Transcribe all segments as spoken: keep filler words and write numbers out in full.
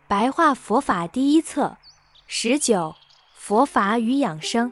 白话佛法第一册十九佛法与养生，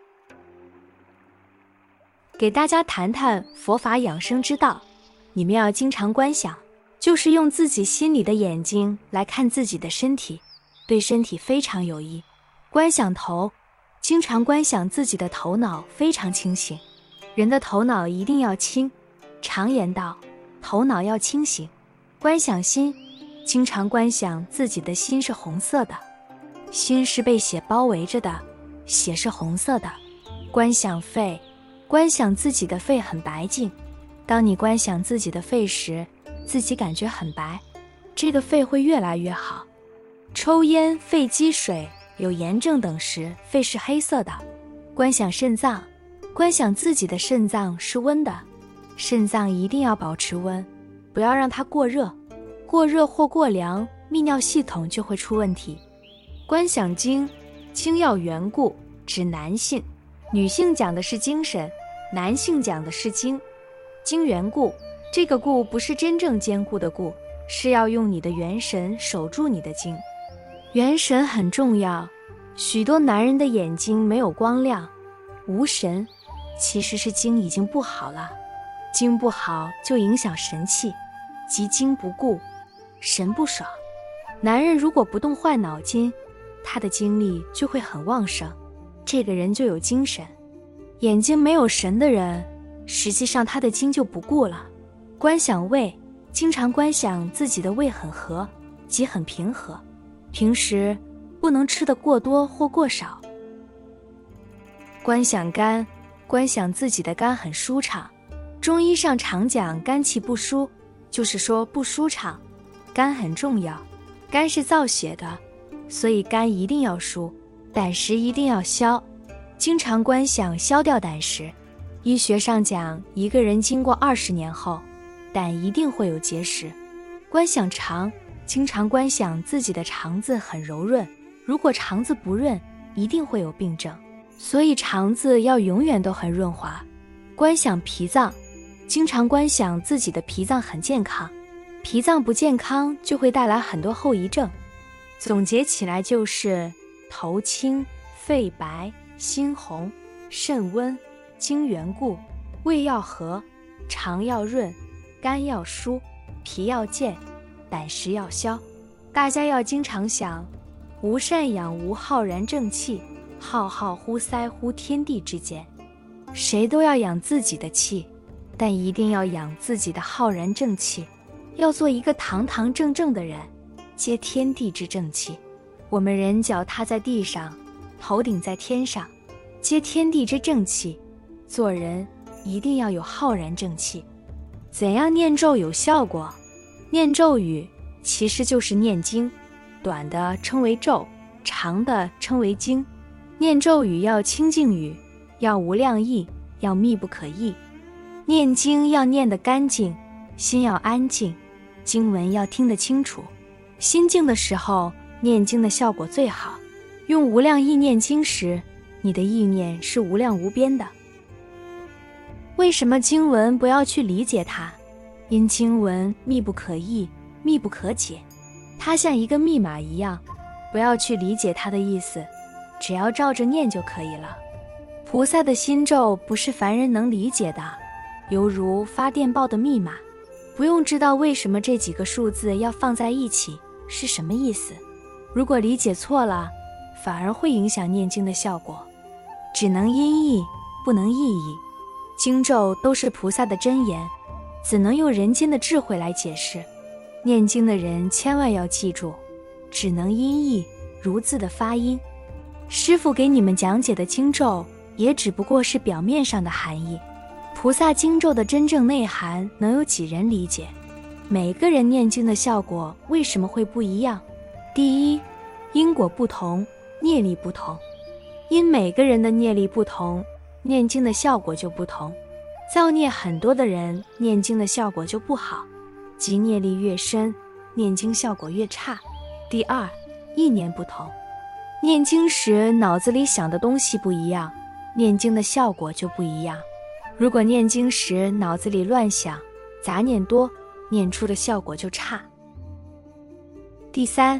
给大家谈谈佛法养生之道。你们要经常观想，就是用自己心里的眼睛来看自己的身体，对身体非常有益。观想头，经常观想自己的头脑非常清醒。人的头脑一定要清，常言道，头脑要清醒。观想心，经常观想自己的心是红色的，心是被血包围着的，血是红色的。观想肺，观想自己的肺很白净。当你观想自己的肺时，自己感觉很白，这个肺会越来越好。抽烟、肺积水、有炎症等时，肺是黑色的。观想肾脏，观想自己的肾脏是温的，肾脏一定要保持温，不要让它过热，过热或过凉，泌尿系统就会出问题。观想精，精要缘故，指男性，女性讲的是精神，男性讲的是精。精缘故，这个故不是真正坚固的固，是要用你的元神守住你的精。元神很重要，许多男人的眼睛没有光亮，无神，其实是精已经不好了。精不好就影响神气，即精不固，神不爽。男人如果不动坏脑筋，他的精力就会很旺盛，这个人就有精神。眼睛没有神的人，实际上他的精就不固了。观想胃，经常观想自己的胃很和，即很平和，平时不能吃得过多或过少。观想肝，观想自己的肝很舒畅。中医上常讲肝气不舒，就是说不舒畅。肝很重要，肝是造血的，所以肝一定要舒，胆石一定要消。经常观想消掉胆石。医学上讲，一个人经过二十年后，胆一定会有结石。观想肠，经常观想自己的肠子很柔润，如果肠子不润，一定会有病症，所以肠子要永远都很润滑。观想脾脏，经常观想自己的脾脏很健康，脾脏不健康就会带来很多后遗症。总结起来就是头清、肺白、心红、肾温、精缘固，胃要和，肠要润，肝要舒，脾要健，胆石要消。大家要经常想，无善养无浩然正气，浩浩乎塞乎天地之间。谁都要养自己的气，但一定要养自己的浩然正气，要做一个堂堂正正的人，接天地之正气。我们人脚踏在地上，头顶在天上，接天地之正气。做人一定要有浩然正气。怎样念咒有效果？念咒语其实就是念经，短的称为咒，长的称为经。念咒语要清净语，要无量意，要密不可议。念经要念得干净，心要安静，经文要听得清楚。心静的时候，念经的效果最好。用无量意念经时，你的意念是无量无边的。为什么经文不要去理解它？因经文密不可议，密不可解，它像一个密码一样，不要去理解它的意思，只要照着念就可以了。菩萨的心咒不是凡人能理解的，犹如发电报的密码，不用知道为什么这几个数字要放在一起是什么意思。如果理解错了，反而会影响念经的效果。只能音译，不能意译。经咒都是菩萨的真言，怎能用人间的智慧来解释？念经的人千万要记住，只能音译，如字的发音。师父给你们讲解的经咒也只不过是表面上的含义，菩萨经咒的真正内涵能有几人理解？每个人念经的效果为什么会不一样？第一，因果不同，业力不同。因每个人的业力不同，念经的效果就不同。造孽很多的人念经的效果就不好，即业力越深，念经效果越差。第二，意念不同。念经时脑子里想的东西不一样，念经的效果就不一样。如果念经时脑子里乱想，杂念多，念出的效果就差。第三，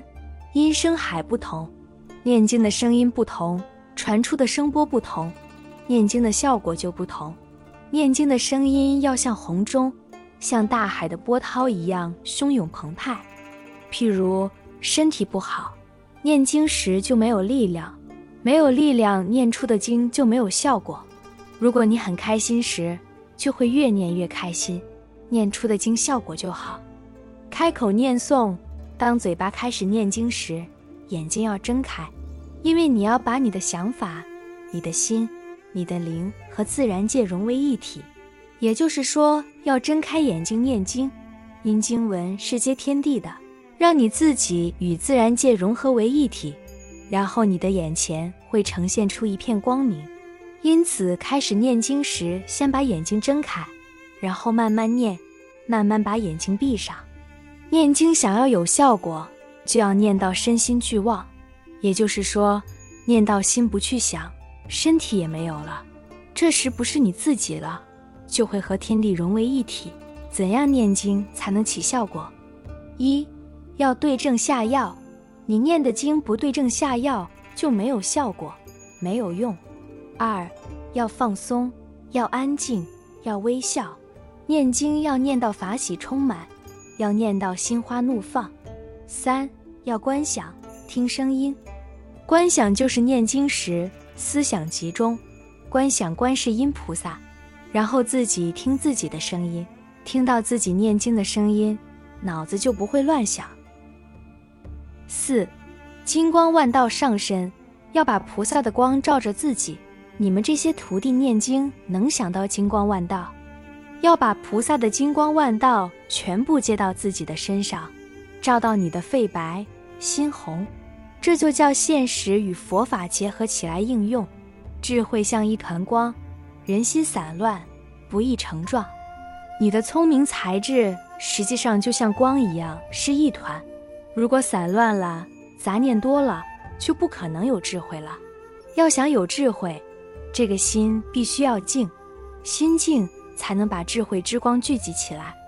音声海不同，念经的声音不同，传出的声波不同，念经的效果就不同。念经的声音要像洪钟，像大海的波涛一样汹涌澎湃。譬如身体不好，念经时就没有力量，没有力量念出的经就没有效果。如果你很开心时，就会越念越开心，念出的经效果就好。开口念诵，当嘴巴开始念经时，眼睛要睁开，因为你要把你的想法、你的心、你的灵和自然界融为一体。也就是说，要睁开眼睛念经，因经文是接天地的，让你自己与自然界融合为一体，然后你的眼前会呈现出一片光明。因此开始念经时，先把眼睛睁开，然后慢慢念，慢慢把眼睛闭上。念经想要有效果，就要念到身心俱忘，也就是说，念到心不去想，身体也没有了，这时不是你自己了，就会和天地融为一体。怎样念经才能起效果？一，要对症下药，你念的经不对症下药，就没有效果，没有用。二，要放松，要安静，要微笑，念经要念到法喜充满，要念到心花怒放。三，要观想，听声音，观想就是念经时思想集中，观想观世音菩萨，然后自己听自己的声音，听到自己念经的声音，脑子就不会乱想。四，金光万道上身，要把菩萨的光照着自己。你们这些徒弟念经能想到金光万道，要把菩萨的金光万道全部接到自己的身上，照到你的肺白心红，这就叫现实与佛法结合起来应用。智慧像一团光，人心散乱，不易成状。你的聪明才智实际上就像光一样，是一团，如果散乱了，杂念多了，就不可能有智慧了。要想有智慧，这个心必须要静，心静才能把智慧之光聚集起来。